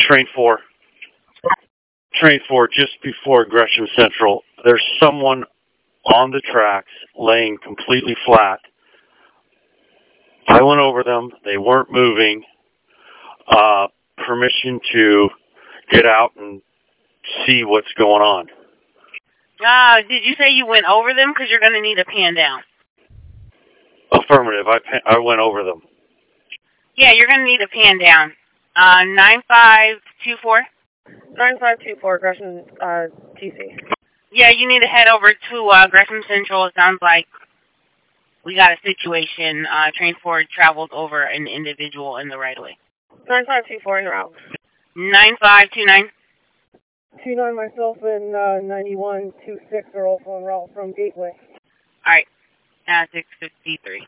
Train 4. Train 4, just before Gresham Central. There's someone on the tracks laying completely flat. I went over them. They weren't moving. Permission to get out and see what's going on. Did you say you went over them? Because you're going to need a pan down. Affirmative. I went over them. Yeah, you're going to need a pan down. 9524? 9524, Gresham, TC. Yeah, you need to head over to Gresham Central. It sounds like we got a situation. Train 4 traveled over an individual in the right-of-way. 9524, you're out. 9529? 29 myself and 9126 are also en route from Gateway. All right. 653.